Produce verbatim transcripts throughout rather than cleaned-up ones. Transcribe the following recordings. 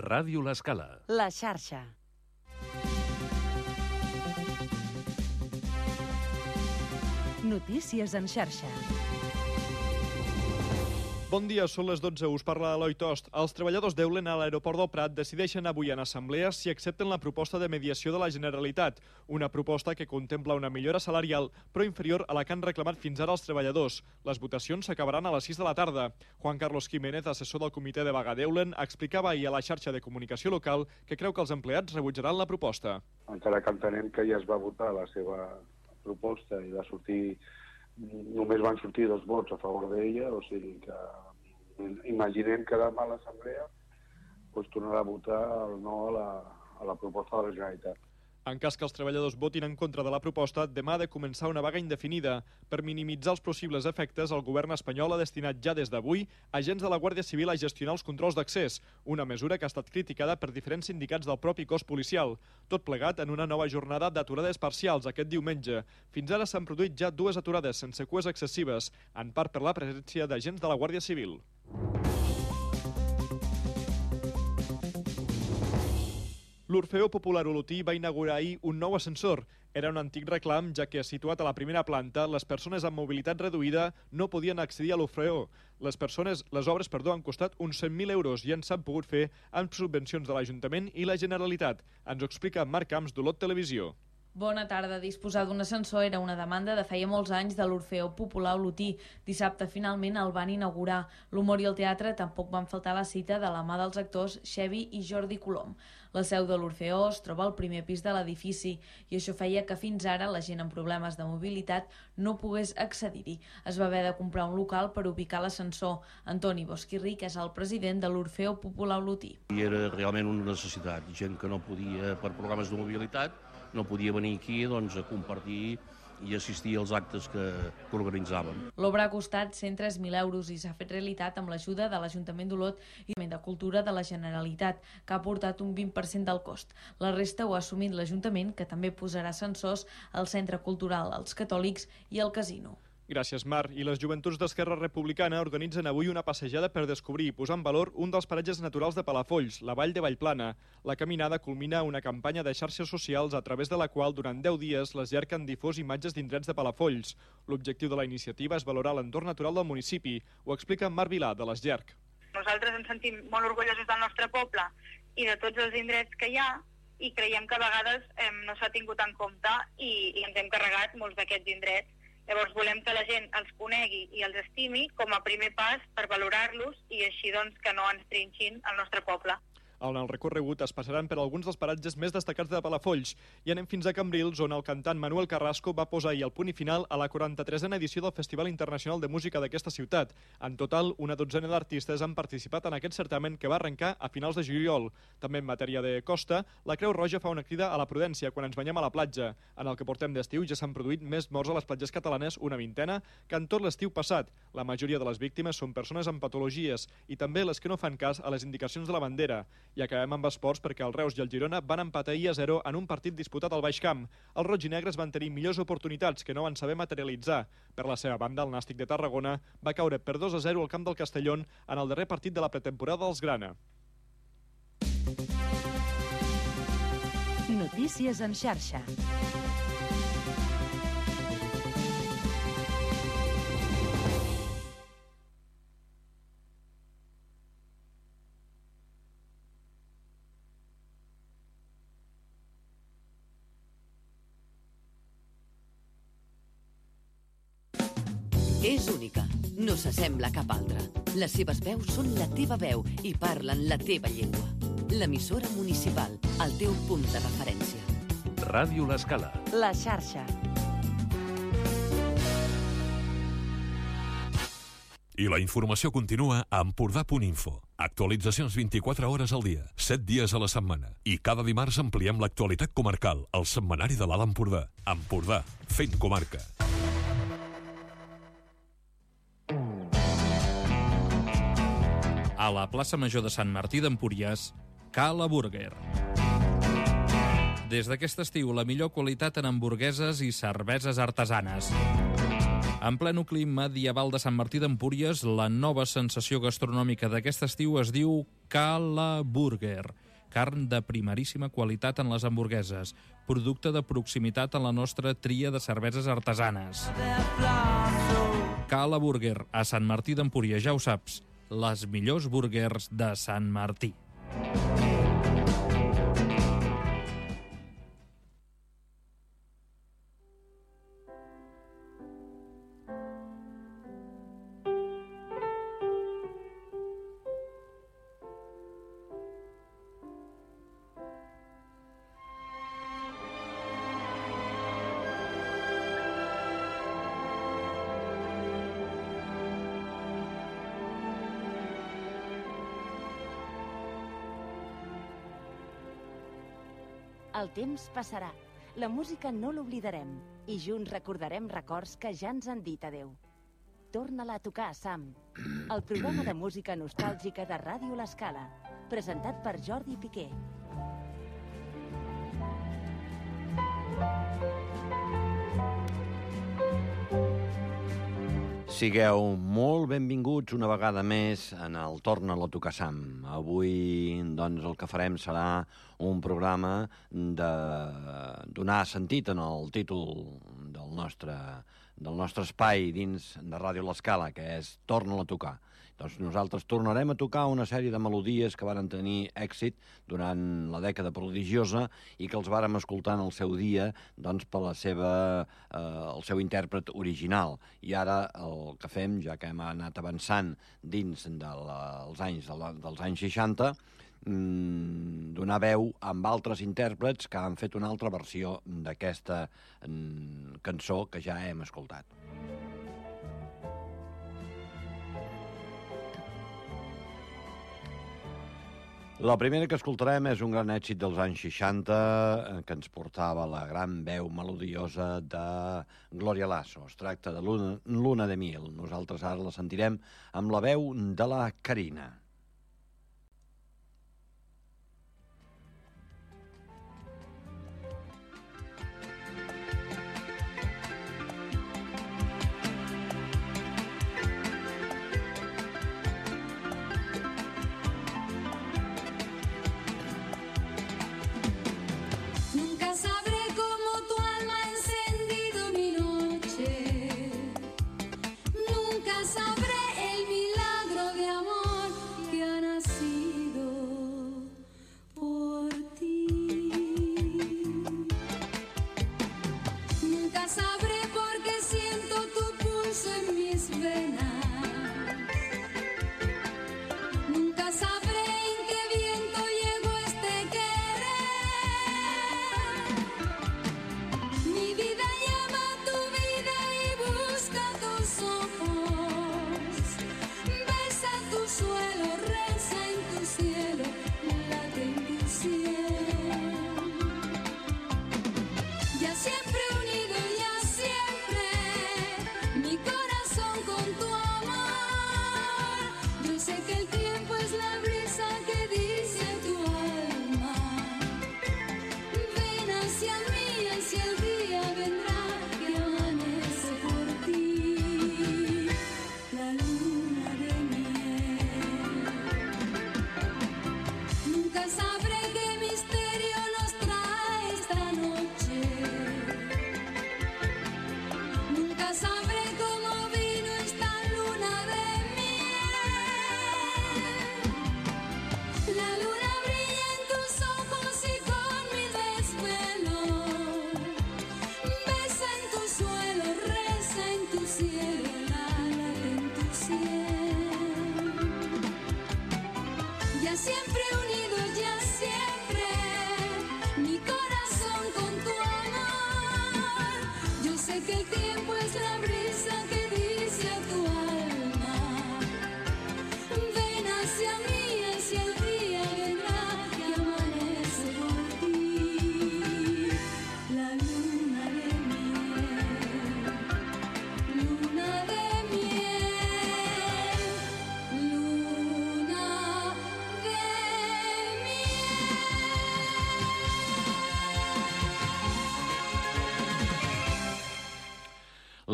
Ràdio L'Escala. La xarxa. Notícies en xarxa. Bon dia, són les dotze, us parla Eloi Tost. Els treballadors d'Eulen a l'aeroport del Prat decideixen avui en assemblea si accepten la proposta de mediació de la Generalitat, una proposta que contempla una millora salarial, però inferior a la que han reclamat fins ara els treballadors. Les votacions s'acabaran a les sis de la tarda. Juan Carlos Jiménez, assessor del comitè de vaga d'Eulen, explicava ahir a la xarxa de comunicació local que creu que els empleats rebutjaran la proposta. Encara que entenem que ja es va votar la seva proposta i va sortir, només van sortir dos vots a favor d'ella, o sigui que imaginem que demà a l'assemblea doncs tornarà a votar el no a la, a la proposta de la Generalitat. En cas que els treballadors votin en contra de la proposta, demà ha de començar una vaga indefinida. Per minimitzar els possibles efectes, el govern espanyol ha destinat ja des d'avui agents de la Guàrdia Civil a gestionar els controls d'accés, una mesura que ha estat criticada per diferents sindicats del propi cos policial. Tot plegat en una nova jornada d'aturades parcials aquest diumenge. Fins ara s'han produït ja dues aturades sense cues excessives, en part per la presència d'agents de la Guàrdia Civil. L'Orfeó Popular Olotí va inaugurar ahir un nou ascensor. Era un antic reclam, ja que, situat a la primera planta, les persones amb mobilitat reduïda no podien accedir a l'Orfeó. Les persones, les obres, perdó, han costat uns cent mil euros i ens s'han pogut fer amb subvencions de l'Ajuntament i la Generalitat. Ens ho explica Marc Camps, d'Olot Televisió. Bona tarda. Disposar d'un ascensor era una demanda de feia molts anys de l'Orfeó Popular Olotí. Dissabte finalment el van inaugurar. L'humor i el teatre tampoc van faltar a la cita de la mà dels actors Xevi i Jordi Colom. La seu de l'Orfeó es troba al primer pis de l'edifici i això feia que fins ara la gent amb problemes de mobilitat no pogués accedir-hi. Es va haver de comprar un local per ubicar l'ascensor. Antoni Bosquirri, que és el president de l'Orfeó Popular Olotí. I era realment una necessitat. Gent que no podia, per problemes de mobilitat, no podia venir aquí doncs, a compartir i assistir als actes que, que organitzàvem. L'obra ha costat cent tres mil euros i s'ha fet realitat amb l'ajuda de l'Ajuntament d'Olot i de Cultura de la Generalitat, que ha aportat un vint per cent del cost. La resta ho ha assumit l'Ajuntament, que també posarà ascensors al Centre Cultural Els Catòlics i al Casino. Gràcies, Marc. I les joventuts d'Esquerra Republicana organitzen avui una passejada per descobrir i posar en valor un dels paratges naturals de Palafolls, la Vall de Vallplana. La caminada culmina una campanya de xarxes socials a través de la qual durant deu dies les Llerc han difós imatges d'indrets de Palafolls. L'objectiu de la iniciativa és valorar l'entorn natural del municipi. Ho explica Marc Vilà, de les Llerc. Nosaltres ens sentim molt orgullosos del nostre poble i de tots els indrets que hi ha i creiem que a vegades eh, no s'ha tingut en compte i, i ens hem carregat molts d'aquests indrets. Llavors volem que la gent els conegui i els estimi com a primer pas per valorar-los i així doncs que no ens trinxin el nostre poble. En el recorregut es passaran per alguns dels paratges més destacats de Palafolls i anem fins a Cambrils, on el cantant Manuel Carrasco va posar ahir el punt i final a la quaranta-tresena edició del Festival Internacional de Música d'aquesta ciutat. En total, una dotzena d'artistes han participat en aquest certamen que va arrencar a finals de juliol. També en matèria de costa, la Creu Roja fa una crida a la prudència quan ens banyem a la platja. En el que portem d'estiu ja s'han produït més morts a les platges catalanes, una vintena, que en tot l'estiu passat. La majoria de les víctimes són persones amb patologies i també les que no fan cas a les indicacions de la bandera. I acabem amb esports perquè el Reus i el Girona van empatar ahir a zero en un partit disputat al Baix Camp. Els roig i negres van tenir millors oportunitats que no van saber materialitzar. Per la seva banda, el Nàstic de Tarragona va caure per dos a zero al camp del Castellón en el darrer partit de la pretemporada dels Grana. Notícies en xarxa. És única, no s'assembla a cap altra. Les seves veus són la teva veu i parlen la teva llengua. L'emissora municipal, el teu punt de referència. Ràdio L'Escala. La xarxa. I la informació continua a Empordà punt info. Actualitzacions vint-i-quatre hores al dia, set dies a la setmana. I cada dimarts ampliem l'actualitat comarcal, al setmanari de l'Alt Empordà. Empordà, fent comarca. A la plaça Major de Sant Martí d'Empúries, Cala Burger. Des d'aquest estiu, la millor qualitat en hamburgueses i cerveses artesanes. En ple nucli medieval de Sant Martí d'Empúries, la nova sensació gastronòmica d'aquest estiu es diu Cala Burger. Carn de primeríssima qualitat en les hamburgueses, producte de proximitat en la nostra tria de cerveses artesanes. Cala Burger, a Sant Martí d'Empúries, ja ho saps, les millors burgers de Sant Martí. El temps passarà, la música no l'oblidarem i junts recordarem records que ja ens han dit adeu. Torna-la a tocar, Sam, el programa de música nostàlgica de Ràdio L'Escala, presentat per Jordi Piqué. Sigueu molt benvinguts una vegada més en el Torna-la a tocar, Sam. Avui, doncs, el que farem serà un programa de donar sentit en el títol del nostre, del nostre espai dins de Ràdio L'Escala, que és Torna-la a tocar. Doncs nosaltres tornarem a tocar una sèrie de melodies que varen tenir èxit durant la dècada prodigiosa i que els vàrem escoltar en el seu dia doncs, per la seva, eh, el seu intèrpret original. I ara el que fem, ja que hem anat avançant dins dels anys, de la, dels anys seixanta, mmm, donar veu amb altres intèrprets que han fet una altra versió d'aquesta mmm, cançó que ja hem escoltat. La primera que escoltarem és un gran èxit dels anys seixanta que ens portava la gran veu melodiosa de Gloria Lasso. Es tracta de Luna, Luna de Miel. Nosaltres ara la sentirem amb la veu de la Carina.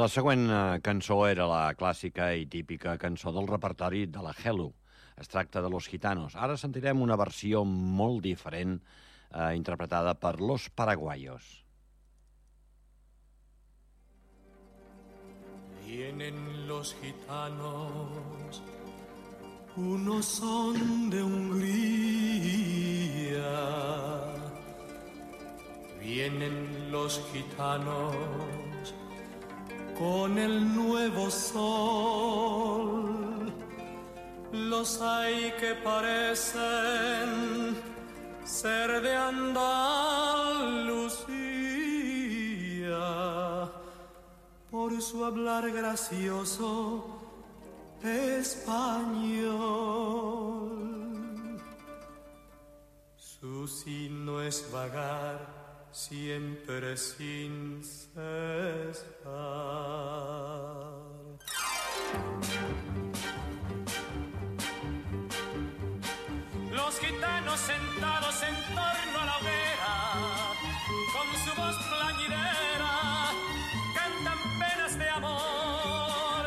La següent cançó era la clàssica i típica cançó del repertori de la Hello. Es tracta de Los Gitanos. Ara sentirem una versió molt diferent, eh, interpretada per Los Paraguayos. Vienen los gitanos, unos son de Hungría. Vienen los gitanos con el nuevo sol. Los hay que parecen ser de Andalucía por su hablar gracioso español. Su signo es vagar siempre sin cesar. Los gitanos sentados en torno a la hoguera, con su voz plañidera, cantan penas de amor.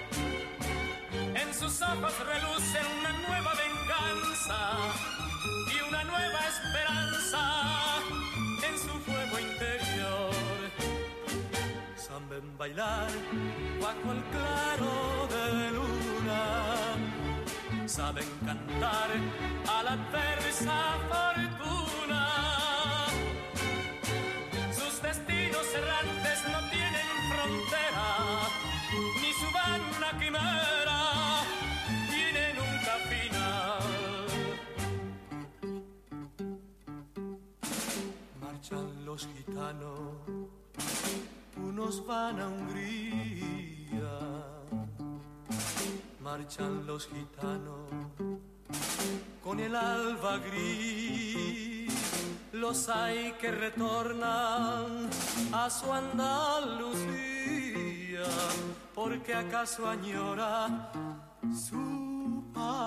En sus ojos reluce una nueva venganza y una nueva esperanza en su fuego interior. Saben bailar bajo el claro de luna, saben cantar a la adversa fortuna. Sus destinos errantes no tienen frontera, ni su vana quimera tiene nunca final. Marchan los gitanos, unos van a Hungría. Marchan los gitanos con el alba gris. Los hay que retornan a su Andalucía, porque acaso añora su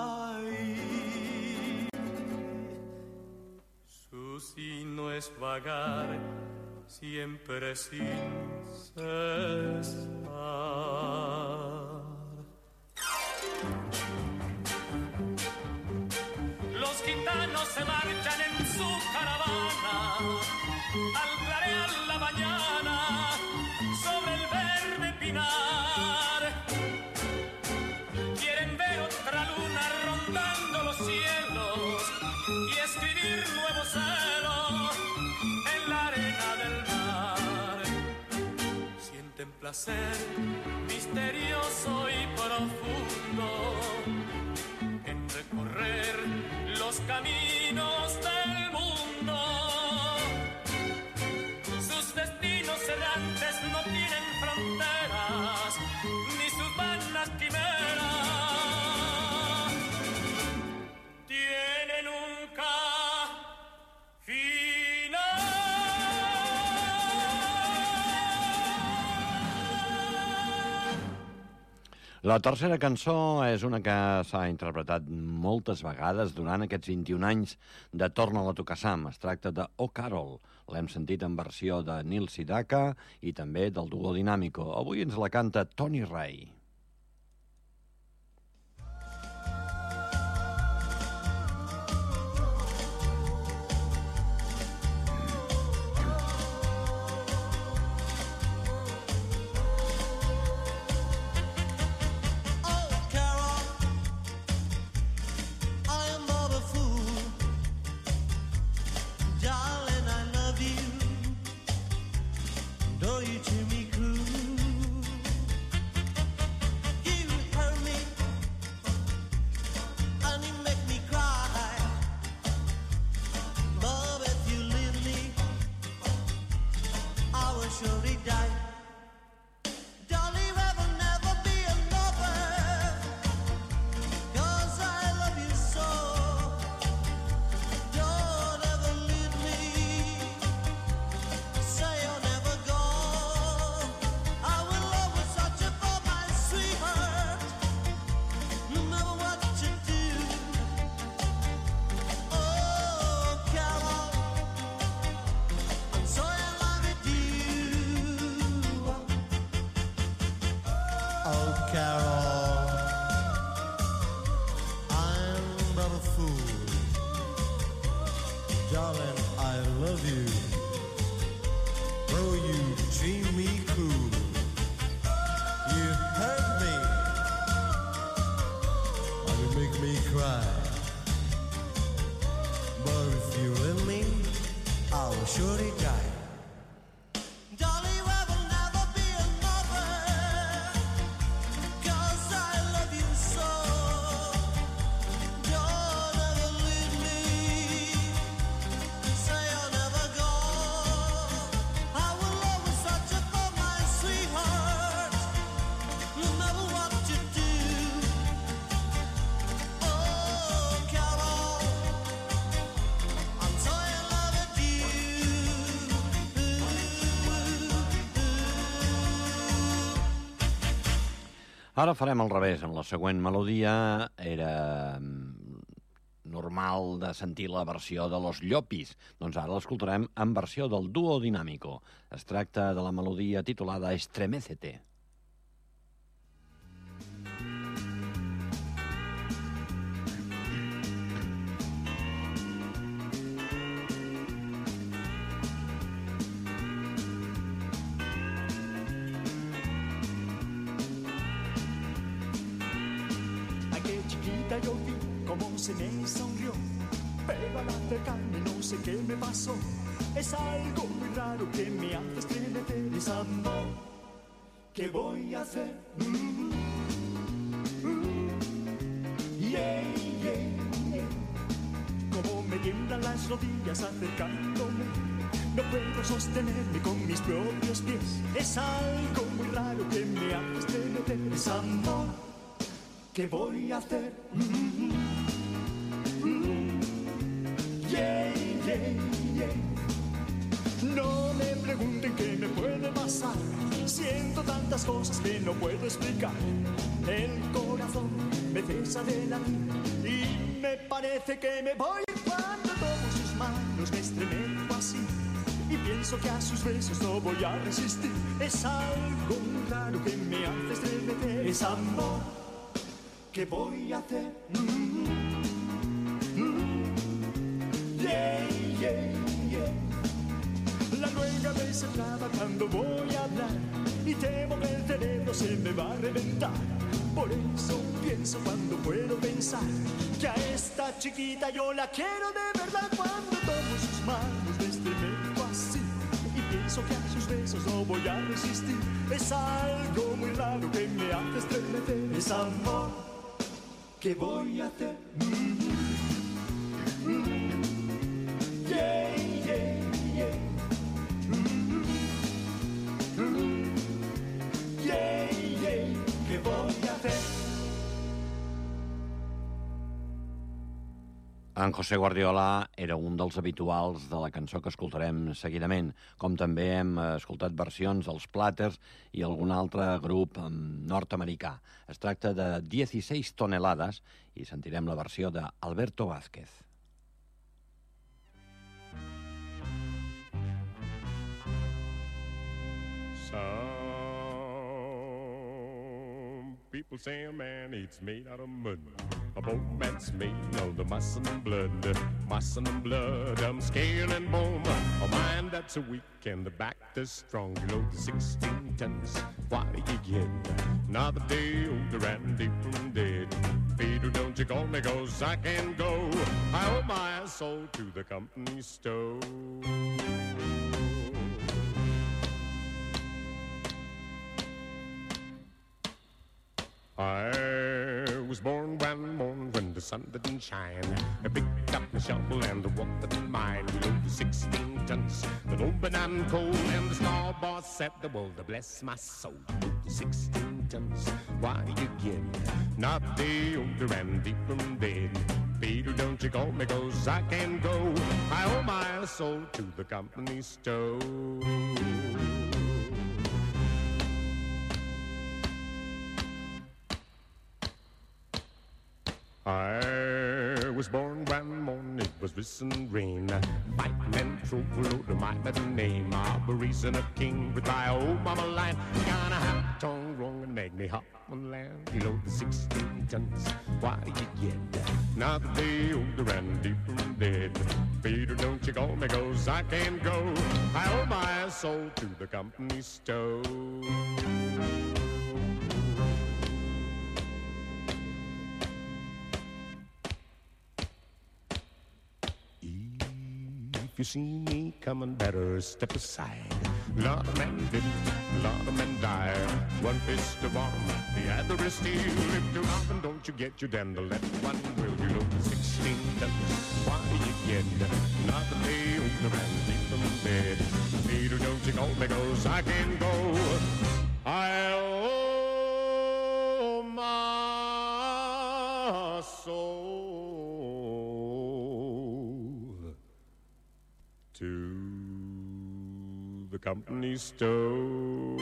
país. Su signo es vagar siempre sin cesar. Los gitanos se marchan en su caravana al clarear la mañana sobre el verde pinar. Quieren ver otra luna rondando los cielos y escribir nuevos celos en la arena del mar. Sienten placer misterioso y profundo en recorrer los caminos del mundo. Sus destinos errantes no tienen fronteras, ni sus vanas quimeras tienen nunca final. La tercera cançó és una que s'ha interpretat moltes vegades durant aquests vint-i-un anys de Torna'l a tocar Sam. Es tracta de Oh Carol. L'hem sentit en versió de Neil Sedaka i també del duo Dinàmico. Avui ens la canta Tony Ray. Though you treat me cruel, Darling, I love you. Oh, you treat me cool. You hurt me. Oh, you make me cry. But if you let me, I'll surely die. Ara farem al revés. En la següent melodia era normal de sentir la versió de Los Llopis. Doncs ara l'escoltarem en versió del Dúo Dinámico. Es tracta de la melodia titulada Estremécete. Yo vi cómo se me sonrió, pero al acercarme no sé qué me pasó. Es algo muy raro que me hace estremecer. Es amor, ¿qué voy a hacer? Mm-hmm. Mm-hmm. Yeah, yeah, yeah. Como me tiemblan las rodillas acercándome, no puedo sostenerme con mis propios pies. Es algo muy raro que me hace estremecer. Es amor, ¿qué voy a hacer? Mm-hmm. Mm-hmm. Yeah, yeah, yeah. No me pregunten qué me puede pasar. Siento tantas cosas que no puedo explicar. El corazón me cesa de latir y me parece que me voy cuando tomo sus manos me estremezco así y pienso que a sus besos no voy a resistir. Es algo muy raro que me hace estremecer. Es amor, ¿qué voy a hacer? Mm-hmm. Mm-hmm. Yeah, yeah, yeah. La luenga me se traba cuando voy a hablar y temo que el cerebro se me va a reventar. Por eso pienso cuando puedo pensar que a esta chiquita yo la quiero de verdad. Cuando tomo sus manos me estremezco así y pienso que a sus besos no voy a resistir. Es algo muy raro que me hace estremecer. Es amor, ¿qué voy a hacer? Mm-hmm. Mm-hmm. Yeah, yeah, yeah. Mm-hmm. Mm-hmm. Yeah, yeah. ¿Qué voy a hacer? En José Guardiola era un dels habituals de la cançó que escoltarem seguidament, com també hem escoltat versions dels Platters i algun altre grup nord-americà. Es tracta de dieciséis toneladas i sentirem la versió d'Alberto Vázquez. People say a man eats made out of mud. A boat that's made of the muscle and blood. Muscle and blood, I'm scale and bone. A mind that's weak and the back that's strong. You load sixteen tons, what do you get? Another day older and deeper and dead. Peter, don't you call me, cause I can go. I owe my soul to the company store. I was born one morning when the sun didn't shine. I picked up my shovel and I walked up in mine. We loaded sixteen tons, but open and cold. And the star boss said, the world to bless my soul. sixteen tons, what do you get? Not a day older and deeper in bed. Peter, don't you call me, cause I can go. I owe my soul to the company store. I was born one morning, it was whistling rain. Fighting and trouble to my middle name. Arboretum a king with my old mama line. Got a hat tongue wrong and and make me hop on land below the sixteen tons. Why you get not a day older and deeper and dead. Peter, don't you call me, 'cause I can't go. I owe my soul to the company store. If you see me coming, better step aside. A lot of men did, a lot of men died. One fist of arm, the other is steel. If you're up and don't you get your damn, the left one will you look sixteen tons. Why you get not a day older and deep from bed. Peter, don't you call me, 'cause I can't go. I owe my soul to the company store.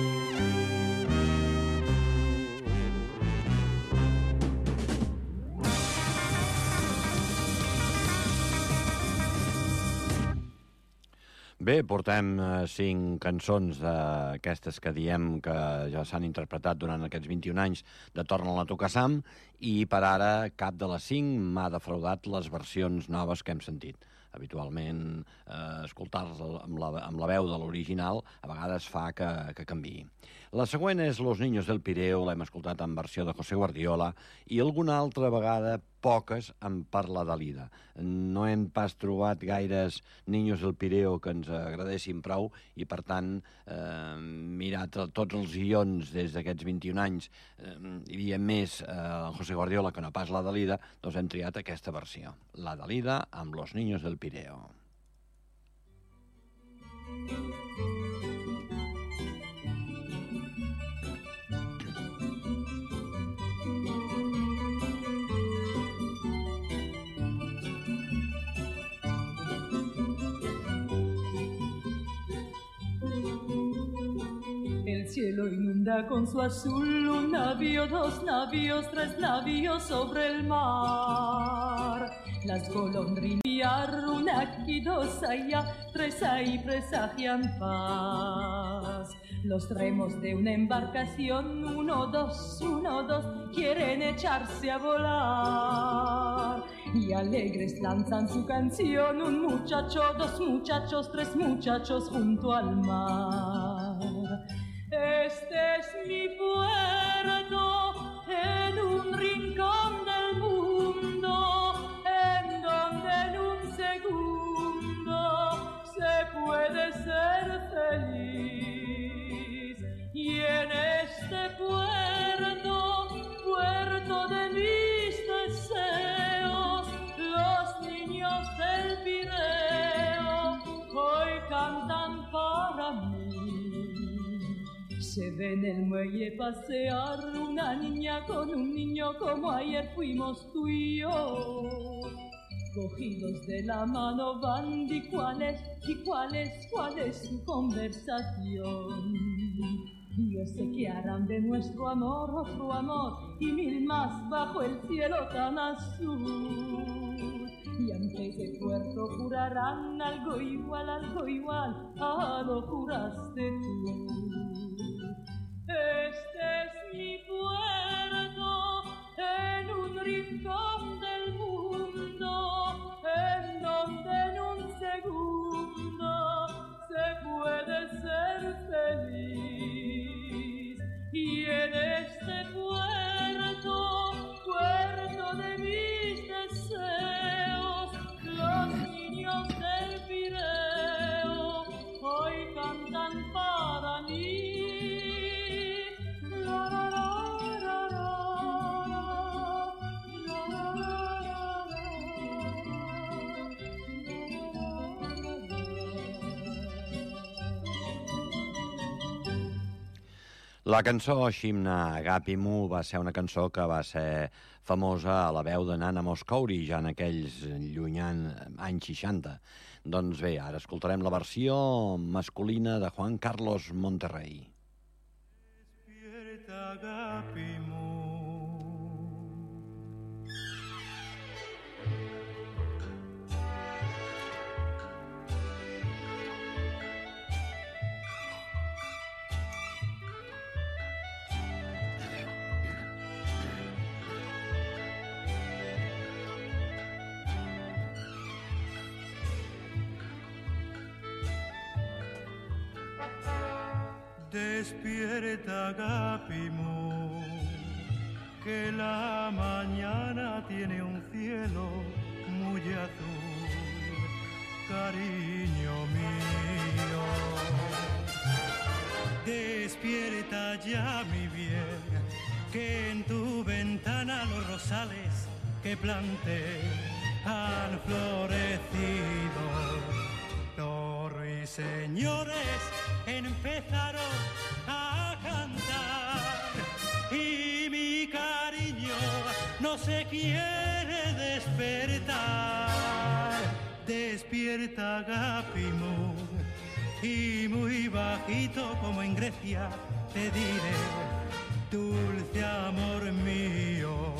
Bé, portem eh, cinc cançons d'aquestes que diem que ja s'han interpretat durant aquests vint-i-un anys de Torna-la a tocar Sam, i per ara cap de les cinc m'ha defraudat les versions noves que hem sentit. Habitualment, eh, escoltar-les amb, la, amb la veu de l'original a vegades fa que, que canviï. La següent és Los Niños del Pireo, l'hem escoltat en versió de José Guardiola, i alguna altra vegada, poques, en parla Dalida. No hem pas trobat gaires Niños del Pireo que ens agradessin prou, i per tant, eh, mirat tots els guions des d'aquests vint-i-un anys, eh, hi havia més eh, José Guardiola que no pas la Dalida, doncs hem triat aquesta versió. La Dalida amb Los Niños del Pireo. El cielo inunda con su azul un navío, dos navíos, tres navíos sobre el mar. Las golondrinas, una aquí, dos allá, tres ahí presagian paz. Los remos de una embarcación, uno, dos, uno, dos, quieren echarse a volar. Y alegres lanzan su canción, un muchacho, dos muchachos, tres muchachos junto al mar. Este es mi puerto, en un rincón del mundo, en donde en un segundo se puede ser feliz. Y en este puerto, puerto de mis deseos, los niños del Pireo hoy cantan para mí. Se ve en el muelle pasear una niña con un niño como ayer fuimos tú y yo. Cogidos de la mano van y cuál es, y cuál es, cuál es su conversación. Yo sé que harán de nuestro amor otro amor y mil más bajo el cielo tan azul. Y antes de puerto jurarán algo igual, algo igual a lo juraste tú. Este es mi puerto, en un rincón del mundo, en donde en un segundo se puede ser feliz. Y en este puerto, puerto de mis deseos, los niños del Pireo hoy cantan para mí. La cançó Ximna Agapimu va ser una cançó que va ser famosa a la veu de Nana Mouskouri ja en aquells llunyans anys seixanta. Doncs bé, ara escoltarem la versió masculina de Juan Carlos Monterrey. Despierta, Agapimu. Despierta, Agapimu, que la mañana tiene un cielo muy azul, cariño mío. Despierta ya, mi bien, que en tu ventana los rosales que planté han florecido. Los ruiseñores empezaron a cantar y mi cariño no se quiere despertar. Despierta, Agapimu, y muy bajito como en Grecia te diré, dulce amor mío.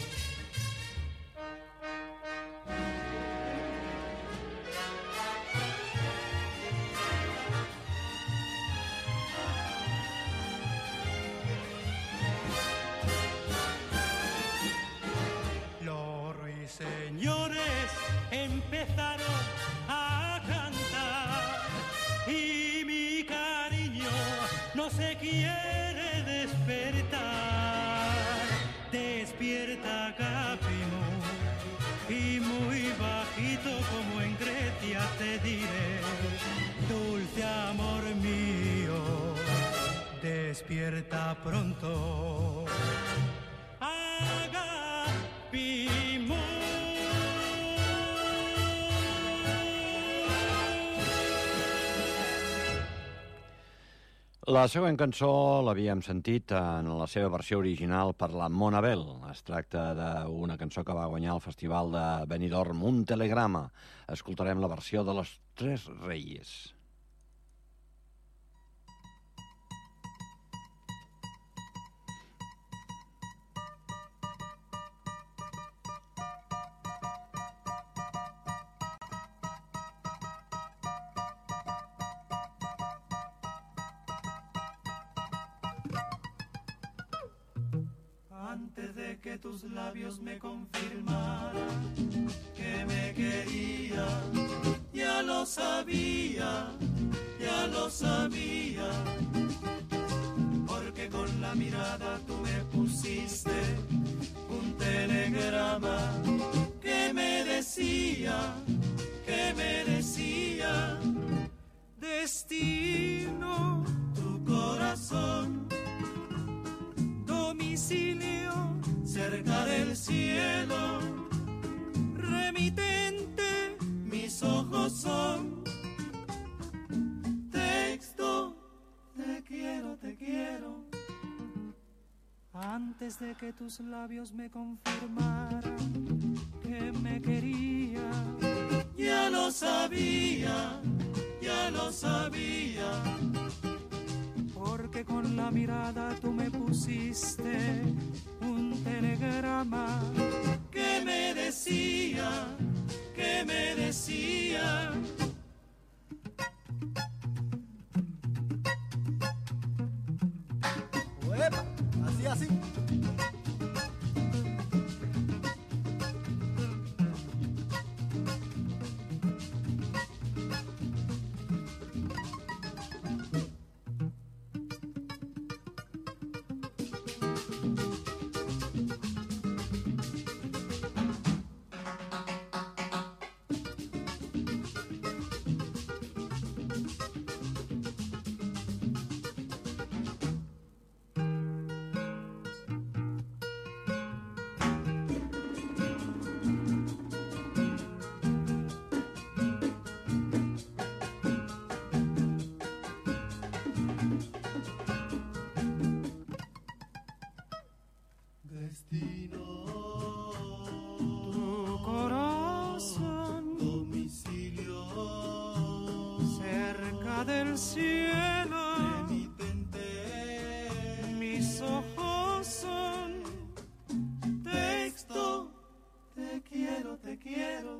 Señores empezaron a cantar y mi cariño no se quiere despertar. Despierta, Agapimu, y muy bajito como en Grecia te diré, dulce amor mío, despierta pronto. Agapimu. La següent cançó l'havíem sentit en la seva versió original per la Mona Bell. Es tracta d'una cançó que va guanyar el Festival de Benidorm, un telegrama. Escoltarem la versió de Los Tres Reyes. Antes de que tus labios me confirmaran que me quería, ya lo sabía, ya lo sabía, porque con la mirada tú me pusiste un telegrama que me decía, que me decía, destino, tu corazón, domicilio cerca del cielo, remitente mis ojos son, texto, te quiero, te quiero. Antes de que tus labios me confirmaran que me quería, ya lo sabía, ya lo sabía, porque con la mirada tú me pusiste un telegrama que me decía, que me decía. ¡Uepa! Así, así. Tu corazón, domicilio cerca del cielo, remitente mis ojos son, texto, te quiero, te quiero.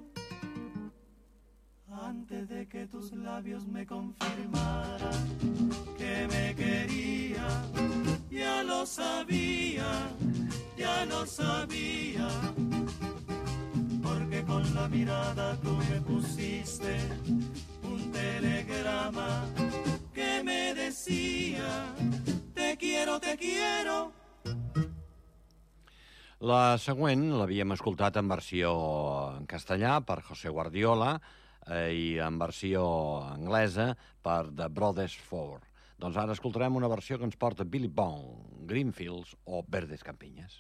Antes de que tus labios me confirmaran que me quería, ya lo sabía, ya lo sabía, porque con la mirada tú me pusiste un telegrama que me decía decía, te quiero, te quiero. La següent l'havíem escoltat en versió en castellà per José Guardiola eh, i en versió anglesa per The Brothers Four. Doncs ara escoltarem una versió que ens porta Billy Bond, Greenfields o Verdes Campiñas.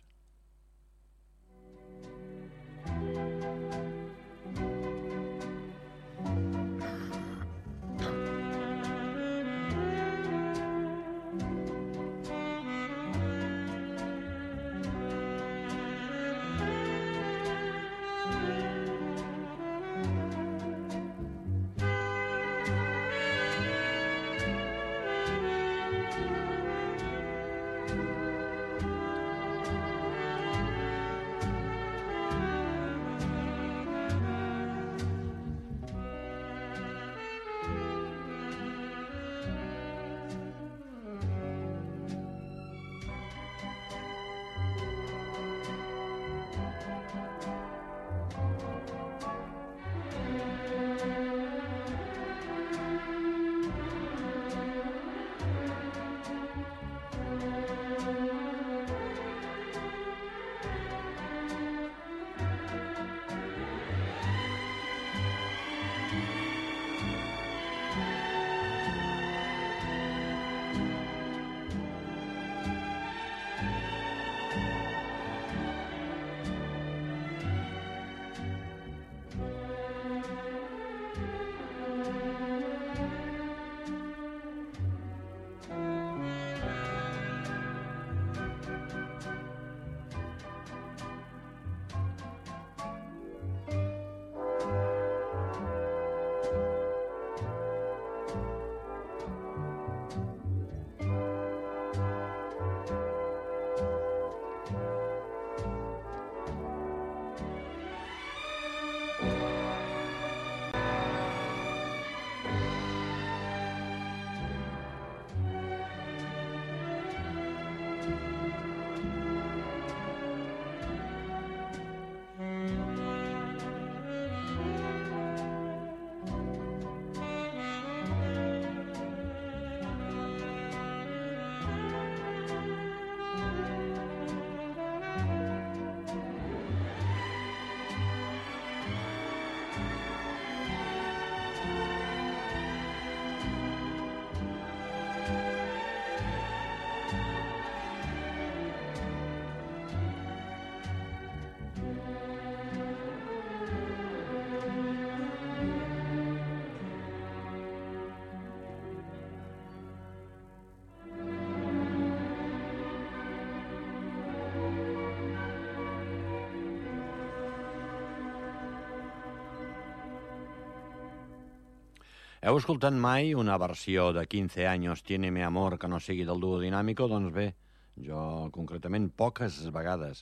Heu escoltat mai una versió de quinze años Tiene mi amor que no sigui del Dúo Dinámico? Doncs bé, jo concretament poques vegades.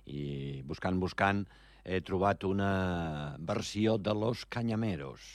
I buscant, buscant, he trobat una versió de Los Cañameros.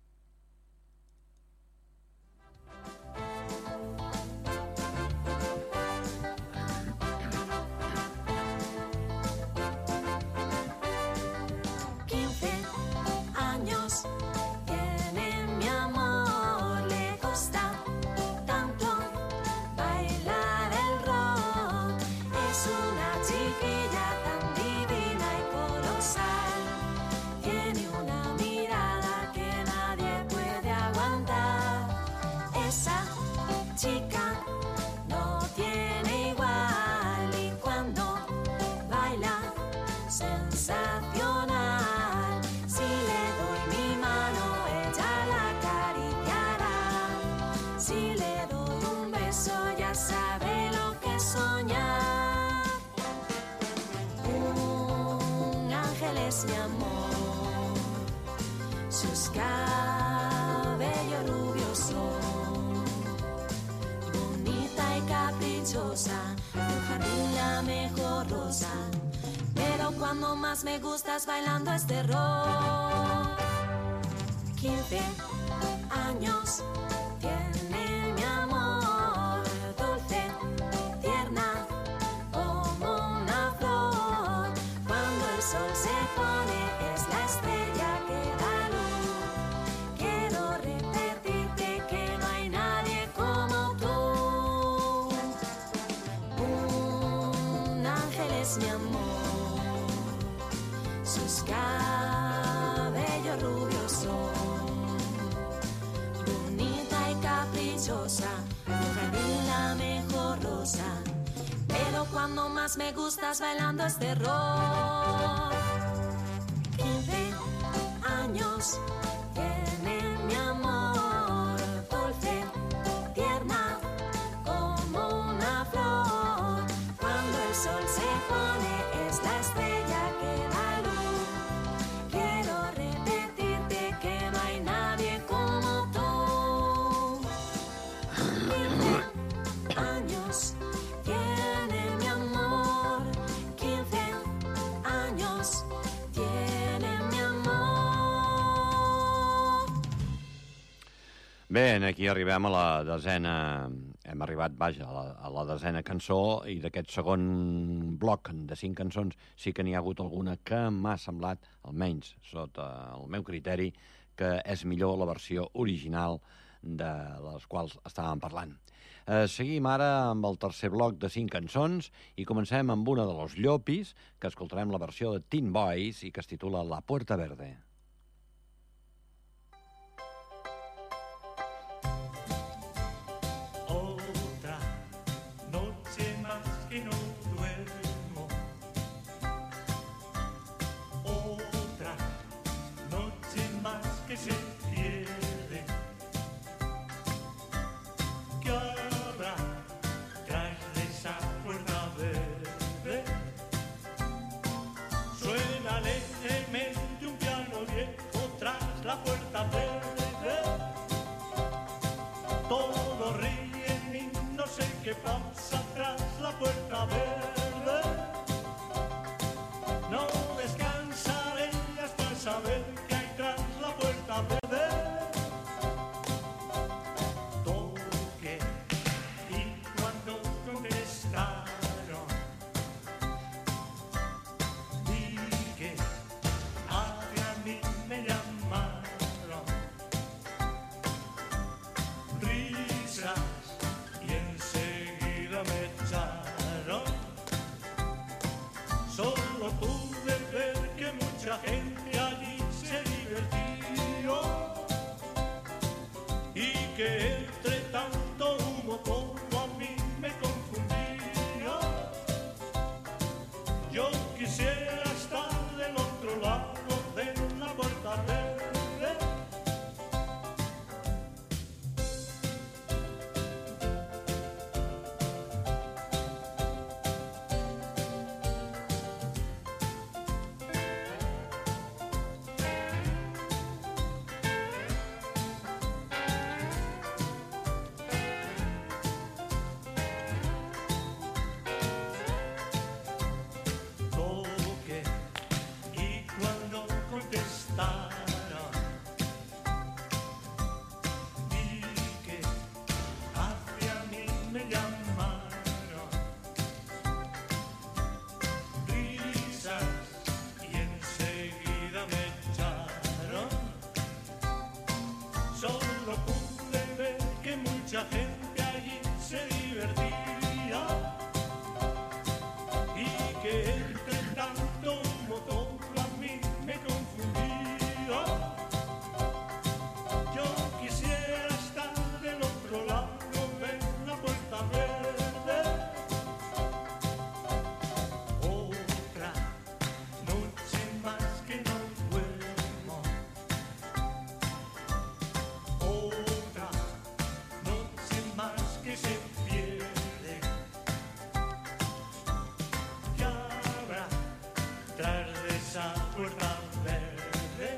Mi amor, sus cabellos rubios son bonita y caprichosa, tu jardín la mejor rosa, pero cuando más me gustas bailando este rock. Quince años tiene mi amor, dulce, tierna, como una flor. Cuando el sol se pone es la estrella que da luz. Quiero repetirte que no hay nadie como tú. es mi amor. Sus cabellos rubios son bonita y caprichosa, jardín la mejor rosa. Pero cuando más me gustas bailando es terror. Quince años tiene mi amor, dulce, tierna, como una flor. Cuando el sol se pone es la estrella que da luz. Quiero repetirte que no hay nadie como tú. Quince años tiene mi amor, quince años tiene mi amor. Bé, aquí arribem a la desena... Hem arribat, vaja, a la, a la desena cançó, i d'aquest segon bloc de cinc cançons sí que n'hi ha hagut alguna que m'ha semblat, almenys sota el meu criteri, que és millor la versió original de les quals estàvem parlant. Eh, seguim ara amb el tercer bloc de cinc cançons i comencem amb una de Los Llopis, que escoltarem la versió de Teen Boys i que es titula La Puerta Verde. Otra noche más que no duermo, otra noche más que se pierde. ¿Qué habrá tras de esa puerta verde? Suena alegremente un piano viejo tras la puerta verde. Todos ríen y no sé qué pasa tras la puerta verde. No descansaré hasta saber qué hay tras la puerta verde. Toqué y cuando contestaron dije, hacia mí me llamaron. Risas y enseguida me echaron. Solo pude ver que mucha gente allí se divertió y que entre tanto humo todo a mí me confundía. Yo quisiera estar del otro lado de la puerta verde. Toqué y cuando contestaron dije, hacia mí me llamaron. Risas y enseguida me echaron. Solo pude ver que mucha gente allí se divertía y que entre tanto humo todo a mí me confundía. Yo quisiera estar del otro lado de la puerta verde. Otra noche más que no duermo, otra noche más que se pierde. ¿Qué habrá tras de esa puerta verde?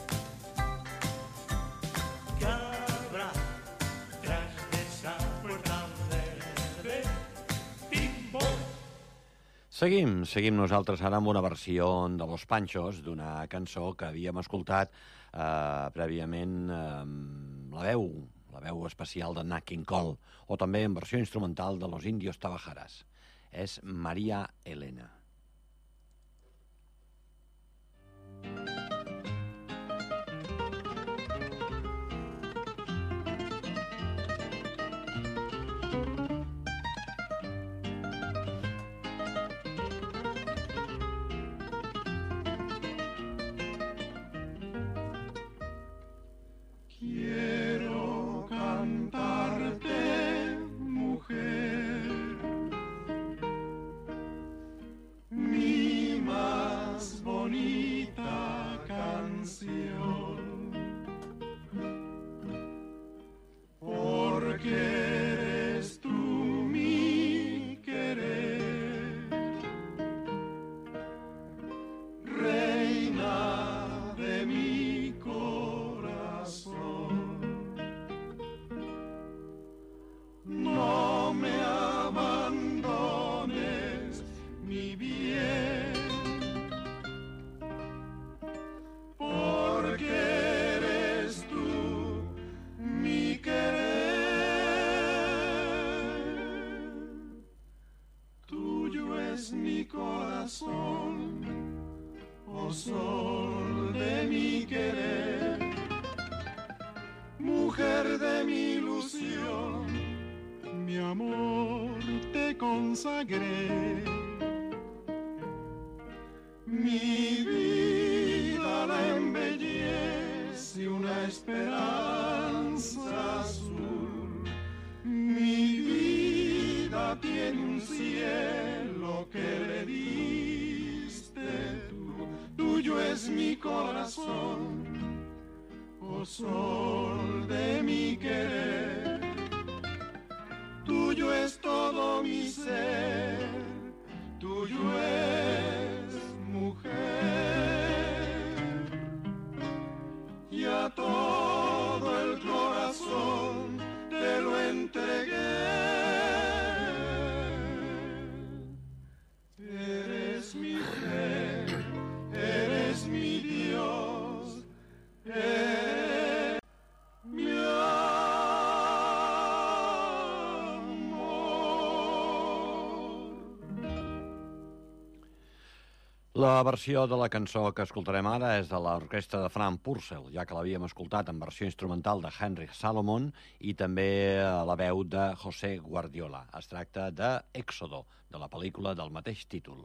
¿Qué habrá tras de esa puerta verde? Pim-pom. Seguim, seguim nosaltres ara amb una versió de Los Panchos, d'una cançó que havíem escoltat eh, prèviament eh, la veu, la veu especial de Nat King Cole, o també en versió instrumental de Los Indios Tabajaras. És Maria Elena. oh sol de mi querer, mujer de mi ilusión, mi amor te consagré. Mi vida la embellece una esperanza azul. Mi vida tiene un cielo que le diste tú. Tuyo es mi corazón, oh sol de mi querer. Tuyo es todo mi ser, tuyo es mujer, y a todo el corazón te lo entregué. Eres mi fe, eres mi Dios, eres mi La versió de la cançó que escoltarem ara és de l'orquestra de Frank Purcell, ja que l'havíem escoltat en versió instrumental de Henry Salomon i també la veu de José Guardiola. Es tracta de Éxodo, de la pel·lícula del mateix títol.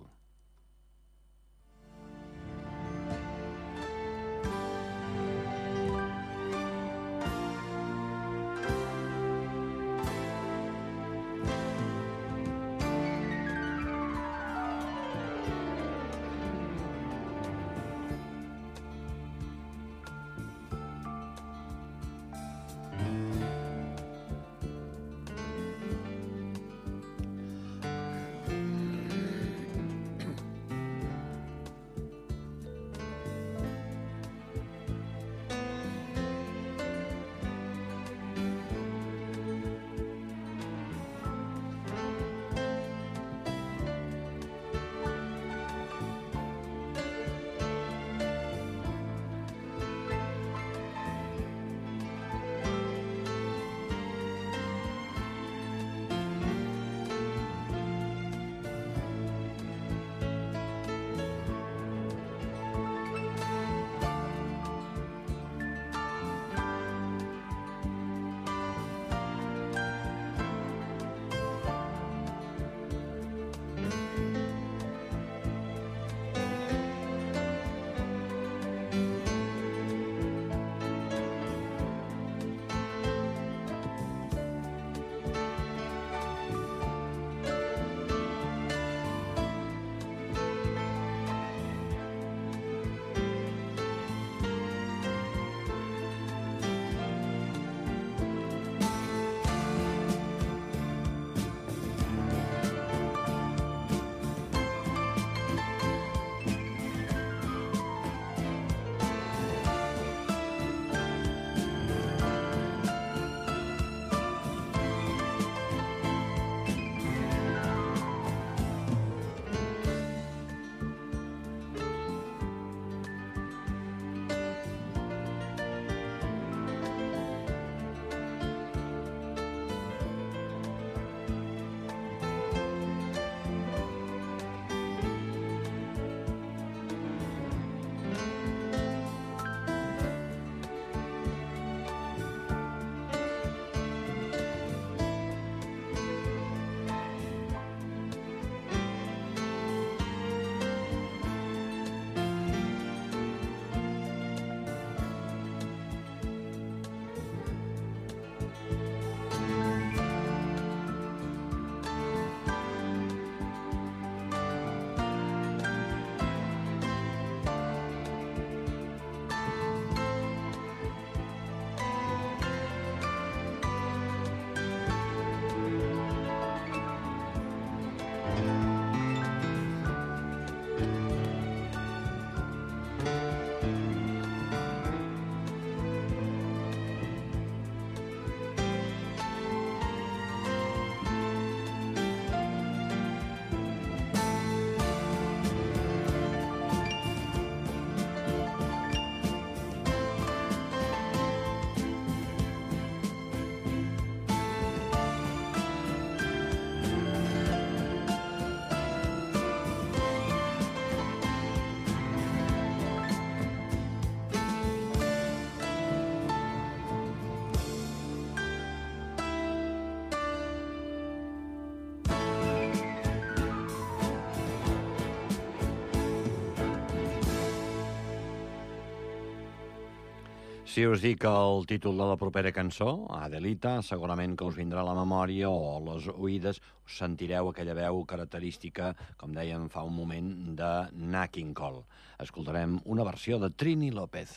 Si us dic el títol de la propera cançó, Adelita, segurament que us vindrà a la memòria o a les oïdes, us sentireu aquella veu característica, com dèiem fa un moment, de Nat King Cole. Escoltarem una versió de Trini López.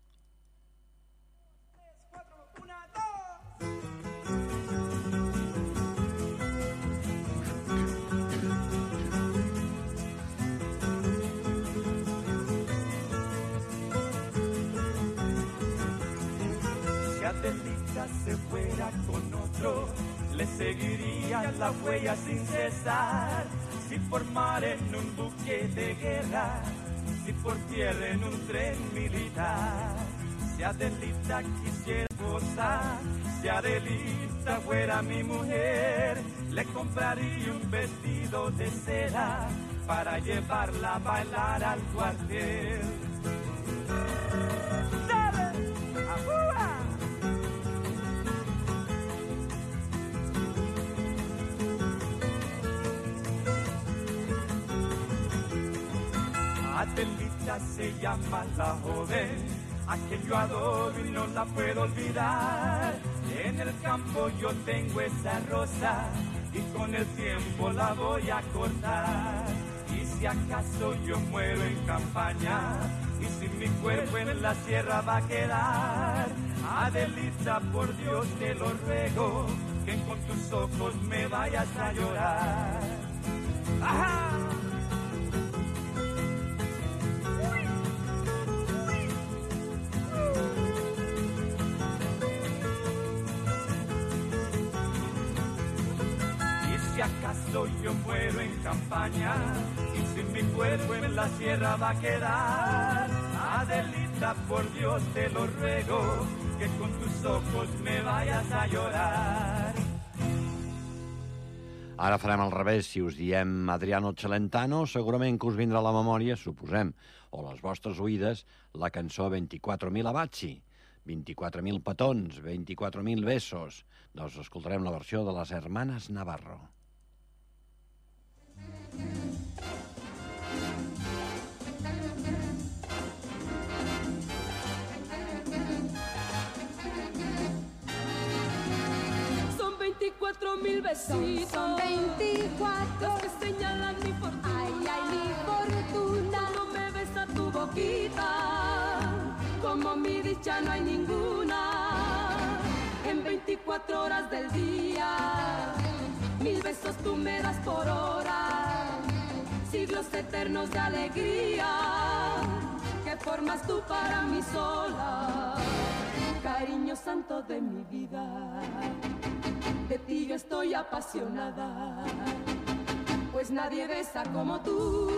Adelita se fuera con otro, le seguiría la huella sin cesar. Si por mar en un buque de guerra, si por tierra en un tren militar. Si Adelita quisiera gozar, si Adelita fuera mi mujer, le compraría un vestido de seda para llevarla a bailar al cuartel. ¿Sabes? ¡Ajúa! Adelita se llama la joven, a quien yo adoro y no la puedo olvidar. En el campo yo tengo esa rosa y con el tiempo la voy a cortar. Y si acaso yo muero en campaña y si mi cuerpo en la sierra va a quedar, Adelita, por Dios te lo ruego, que con tus ojos me vayas a llorar. ¡Ajá! Si acaso yo muero en campaña y si mi cuerpo en la sierra va a quedar, Adelita, por Dios te lo ruego, que con tus ojos me vayas a llorar. Ara farem al revés. Si us diem Adriano Celentano, segurament que us vindrà a la memòria, suposem, o les vostres oïdes, la cançó veinticuatro mil abachi, veinticuatro mil petons, veinticuatro mil besos. Doncs escoltarem la versió de les Hermanas Navarro. Son veinticuatro mil besitos, son veinticuatro los que señalan mi fortuna. Ay, ay, mi fortuna. Cuando me besa tu boquita, como mi dicha no hay ninguna. En veinticuatro horas del día, mil besos tú me das por hora, siglos eternos de alegría que formas tú para mí sola. Cariño santo de mi vida, de ti yo estoy apasionada, pues nadie besa como tú.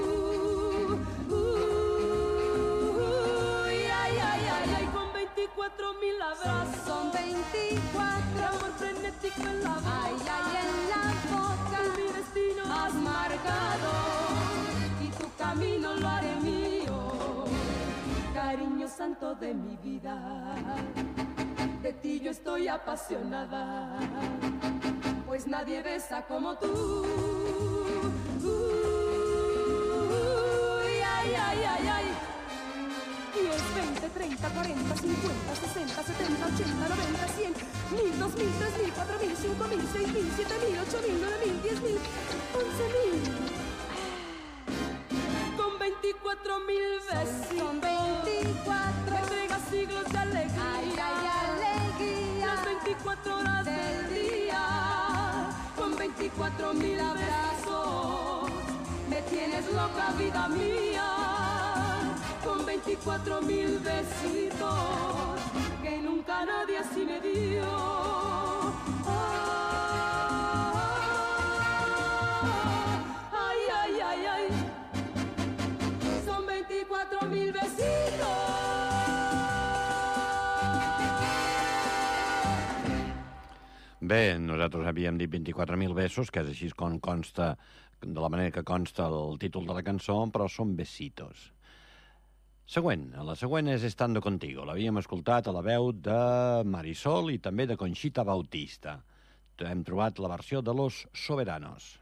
Uy, ay, ay, ay, ay, con veinticuatro mil abrazos, son veinticuatro, amor frenético en la boca, ay, ay, en la boca, mi destino has marcado y tu camino lo haré mío. Cariño santo de mi vida, de ti yo estoy apasionada, pues nadie besa como tú. Uy, ay, ay, ay, ay. diez, veinte, treinta, cuarenta, cincuenta, sesenta, setenta, ochenta, noventa, cien, mil, dos mil, tres mil, cuatro mil, cinco mil, seis mil, siete mil, ocho mil, nueve mil, diez mil, once mil. Con veinticuatro mil besos, son veinticuatro, me entrega siglos de alegría. Ay, ay, alegría. Las veinticuatro horas del día, con veinticuatro mil abrazos, me tienes loca, vida mía. Con veinticuatro mil besitos que nunca nadie así me dio. Ay, ay, ay, ay. Son veinticuatro mil besitos. Bé, nosaltres havíem dit veinticuatro mil besos, que és així com consta, de la manera que consta el títol de la cançó, però són besitos. Següent, la següent és Estando Contigo. L'havíem escoltat a la veu de Marisol i també de Conxita Bautista. Hem trobat la versió de Los Soberanos.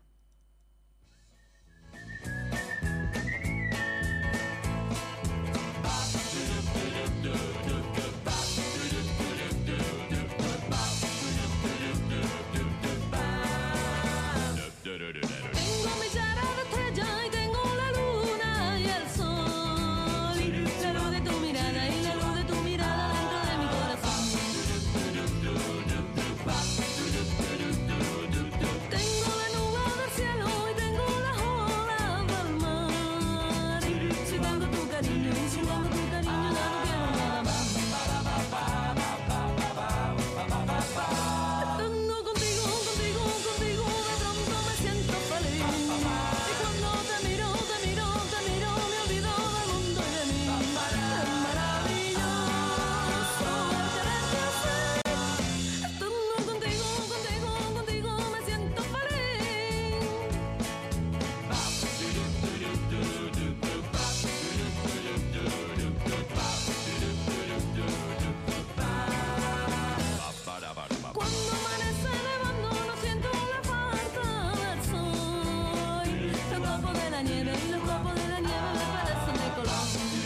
la nieve y los copos de la nieve me parecen de color.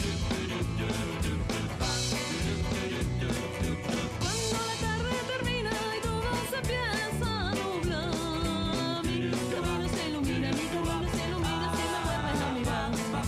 Cuando la tarde termina y todo se empieza a nublar, mi camino se ilumina, mi camino se ilumina si me vuelves a mirar.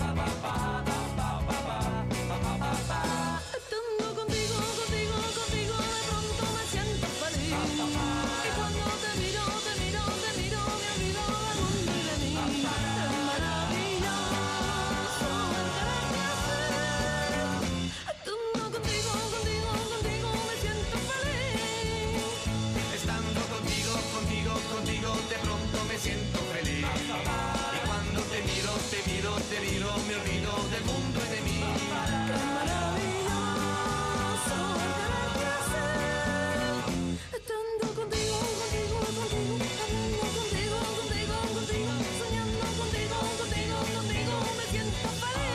Estando contigo, contigo, contigo, de pronto me siento feliz. Y cuando te miro, te miro, te miro, me olvido del mundo y de mí. Es maravilloso el quererte así. Estando contigo, contigo, contigo, me siento feliz. Estando contigo, contigo, contigo, de pronto me siento feliz. Y cuando te miro, te miro, te miro, me olvido del mundo y de mí. Qué maravilloso el quererte así. Estando contigo, contigo, contigo, hablando contigo, contigo, contigo, soñando contigo, contigo, contigo, me siento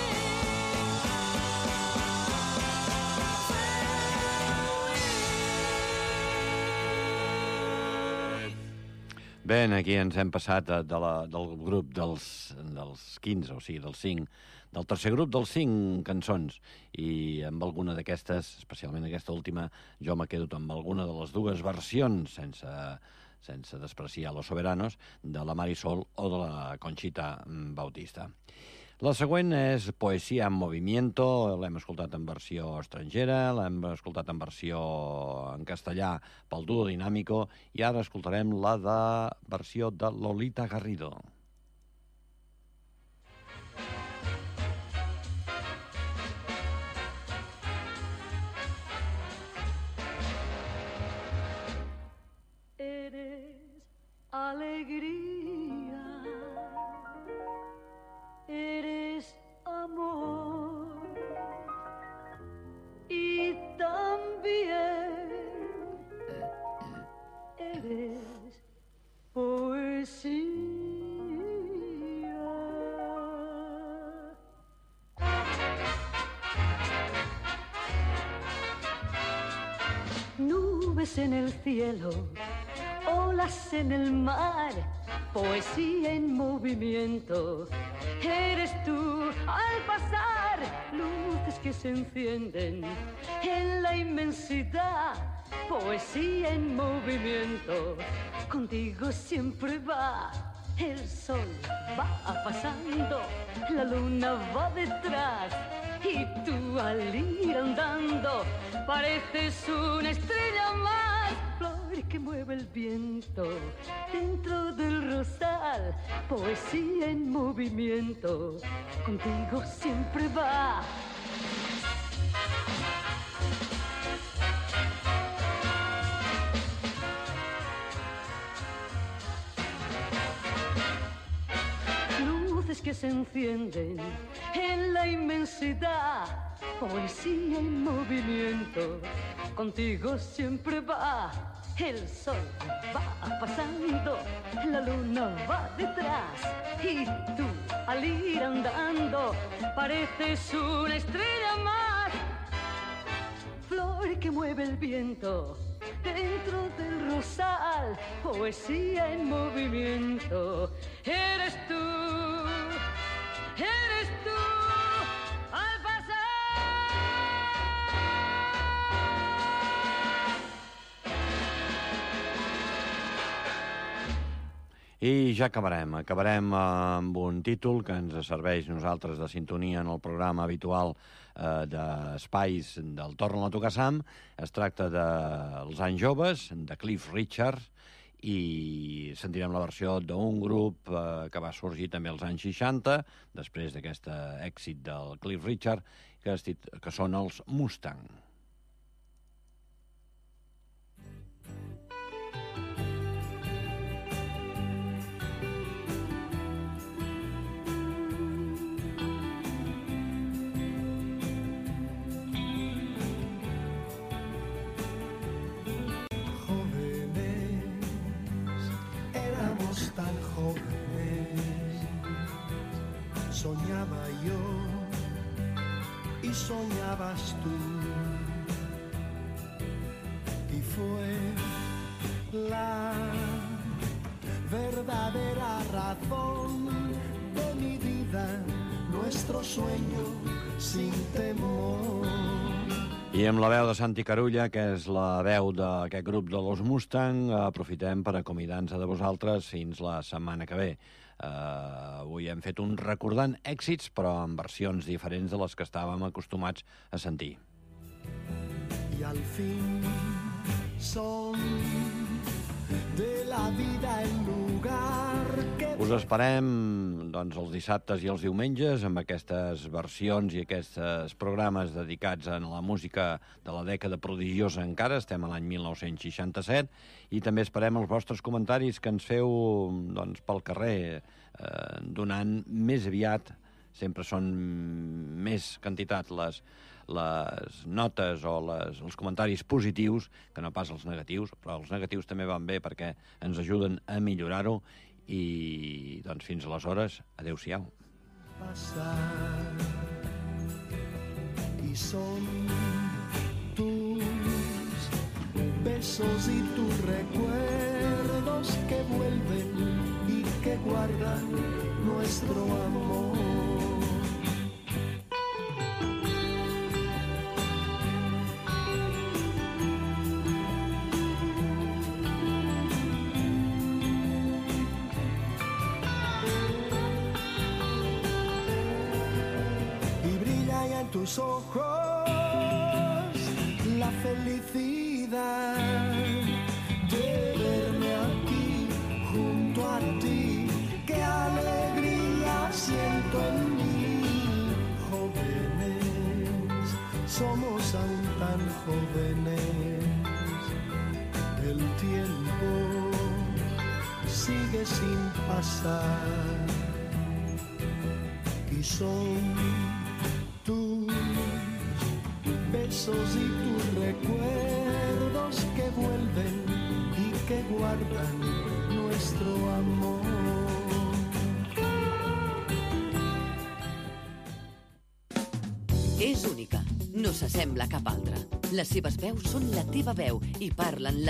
Bé, aquí ens hem passat de la, del grup dels, dels quinze, o sigui, dels cinc, del tercer grup dels cinc cançons, i amb alguna d'aquestes, especialment aquesta última, jo m'he quedat amb alguna de les dues versions, sense, sense despreciar Los Soberanos, de la Marisol o de la Conxita Bautista. La següent és Poesia en Movimiento, l'hem escoltat en versió estrangera, l'hem escoltat en versió en castellà pel Duo Dinámico, i ara escoltarem la de versió de Lolita Garrido. Eres alegría, eres amor y también eres poesía. Nubes en el cielo, olas en el mar, poesía en movimiento. Eres tú al pasar, luces que se encienden en la inmensidad, poesía en movimiento. Contigo siempre va, el sol va pasando, la luna va detrás y tú al ir andando pareces una estrella más. Flor que mueve el viento dentro del rosal, poesía en movimiento, contigo siempre va. Luces que se encienden en la inmensidad, poesía en movimiento, contigo siempre va. El sol va pasando, la luna va detrás y tú al ir andando pareces una estrella más. Flor que mueve el viento dentro del rosal, poesía en movimiento. Eres tú, eres tú al pasar. I ja acabarem. Acabarem amb un títol que ens serveix nosaltres de sintonia en el programa habitual eh, d'espais del Torna a tocar Sam. Es tracta dels anys joves, de Cliff Richard, i sentirem la versió d'un grup eh, que va sorgir també als anys seixanta, després d'aquest èxit del Cliff Richard, que, dit, que són els Mustang. Tan jóvenes, soñaba yo y soñabas tú, y fue la verdadera razón de mi vida guardan nuestro sueño sin temor. I amb la veu de Santi Carulla, que és la veu d'aquest grup de Los Mustang, aprofitem per acomiadar-nos de vosaltres fins la setmana que ve. Uh, avui hem fet un recordant èxits, però en versions diferents de les que estàvem acostumats a sentir. Y al fin son de la vida el lugar que... Us esperem doncs, els dissabtes i els diumenges amb aquestes versions i aquests programes dedicats a la música de la dècada prodigiosa encara, estem a l'any mil nou-cents seixanta-set, i també esperem els vostres comentaris que ens feu doncs, pel carrer, eh, donant més aviat, sempre són més quantitat les, les notes o les, els comentaris positius que no pas els negatius, però els negatius també van bé perquè ens ajuden a millorar-ho. I, doncs, fins aleshores, adeu-siau. Y son tus besos y tus recuerdos que vuelven y que guardan nuestro amor. Tus ojos, la felicidad de verme aquí junto a ti. Qué alegría siento en mí. Jóvenes, somos aún tan jóvenes. El tiempo sigue sin pasar y son tus besos y tus recuerdos que vuelven y que guardan nuestro amor. És única, no s'assembla a cap altra. Les seves veus són la teva veu i parlen la